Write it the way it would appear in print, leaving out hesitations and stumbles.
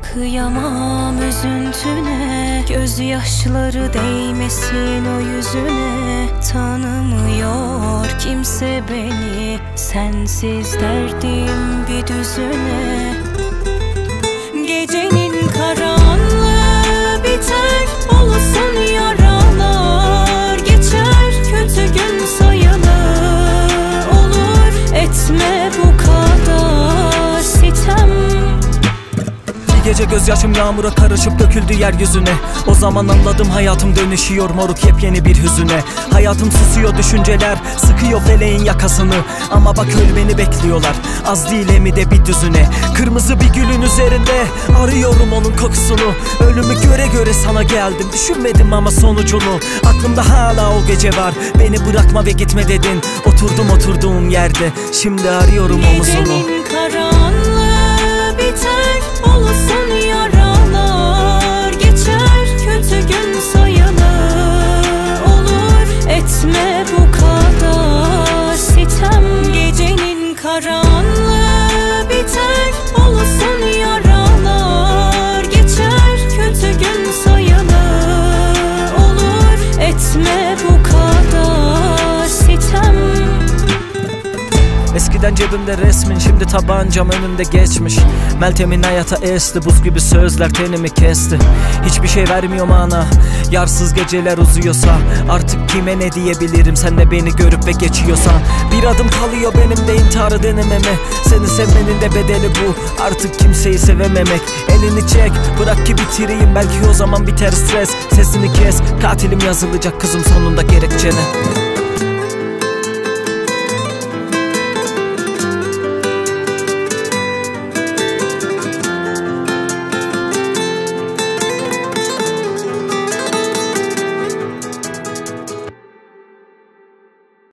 Kıyamam üzüntüne, gözyaşları değmesin o yüzüne. Tanımıyor kimse beni, sensiz derdim bir düzüne. Gecenin karanlığı biter, olsun yaralar geçer. Kötü gün sayılı olur, etme bu kadar sitem. Gece gözyaşım yağmura karışıp döküldü yeryüzüne. O zaman anladım hayatım dönüşüyor moruk yepyeni bir hüzüne. Hayatım susuyor, düşünceler sıkıyor feleğin yakasını. Ama bak öl beni bekliyorlar, az değil hem de bir düzüne. Kırmızı bir gülün üzerinde arıyorum onun kokusunu. Ölümü göre göre sana geldim, düşünmedim ama sonucunu. Aklımda hala o gece var, beni bırakma ve gitme dedin. Oturdum oturduğum yerde, şimdi arıyorum omuzunu. Gecenin karanlığı biter, olsun yaralar geçer. Kötü gün sayılı olur, etme bu kadar sitem. Gecenin karanlığı biter, olsun yaralar geçer. Kötü gün sayılı olur, etme bu kadar sitem. Eskiden cebimde resmin, şimdi tabancam önümde geçmiş. Meltem'in hayata esti, buz gibi sözler tenimi kesti. Hiçbir şey vermiyor mana, yarsız geceler uzuyorsa. Artık kime ne diyebilirim, sen de beni görüp ve geçiyorsan. Bir adım kalıyor benim de intiharı denememe. Seni sevmenin de bedeli bu, artık kimseyi sevememek. Elini çek, bırak ki bitireyim, belki o zaman biter stres. Sesini kes, katilim yazılacak kızım sonunda gerekçene.